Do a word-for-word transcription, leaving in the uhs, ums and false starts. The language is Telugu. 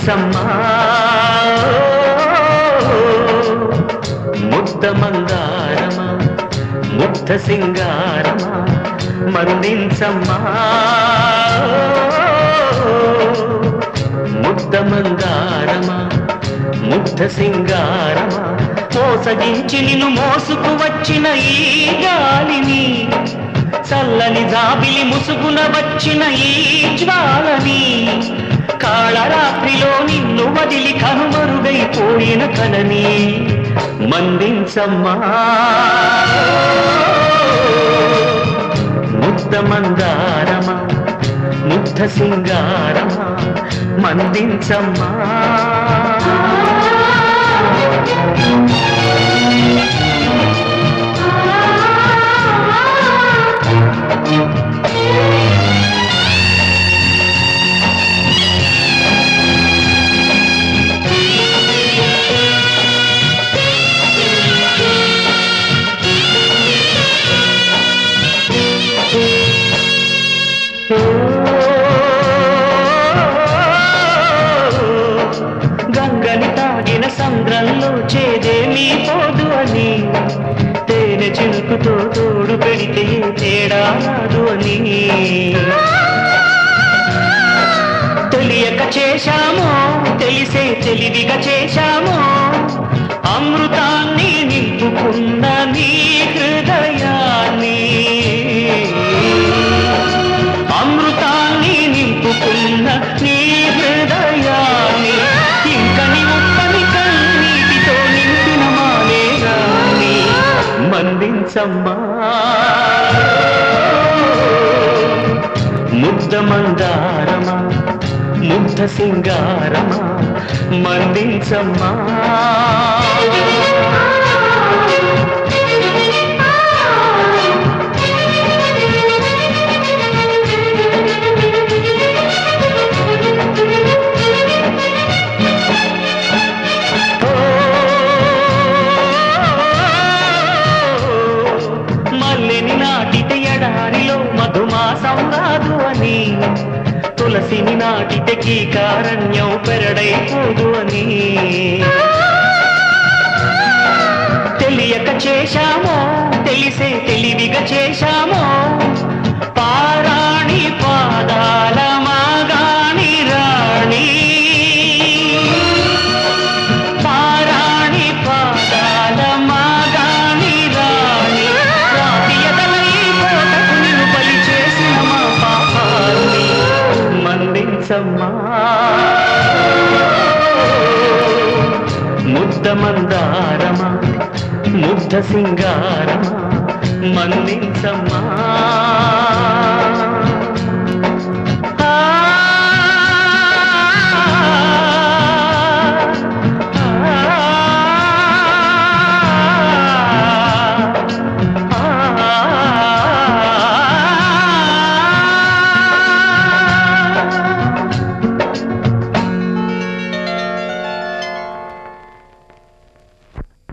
మందించమ్మా ముద్ద మందారమా ముగ్ధ సింగారమా మందించమ్మా ముద్ద మందారమా ముగ్ధ సింగారమా మోసగించి నిన్ను మోసుకు వచ్చిన ఈ గాలిని చల్లని జాబిలి ముసుగున వచ్చిన ఈ జ్వాలని కాళరాత్రిలో నిన్ను వదిలి కనుమరుగైపోయిన కలని మందించమ్మా ముద్ద మందారమా ముగ్ధ సింగారమా మందించమ్మా గంగని తాగిన సంద్రంలో చేదేమీ పోదు అని తేనె చిలుకుతో తోడు పెడితే తేడా రాదు అని తెలియక చేశామో తెలిసే తెలివిగా చేశామో అమృతాన్ని నింపుకున్న నీ హృదయాన్ని అమృతాన్ని నింపుకున్న నీ హృదయాన్ని ఇంకని ఉప్పని కన్నీటితో నింపిన మానేగాన్ని మందించమ్మా ముద్ద మందారమా ముగ్ధ సింగారమా మందించమ్మా మధుమాసం రాదు అని తులసిని నాటితే కీకారణ్యం పెరడైపోదు అని తెలియక చేశామో తెలిసే తెలివిగా చేశామో పారాణి పాదాల మాగాణి రాణి పారాణి పాదాల మాగాణి రాణి మందించమ్మా ముద్ద మందారమా ముగ్ధ సింగారమా మందించమ్మా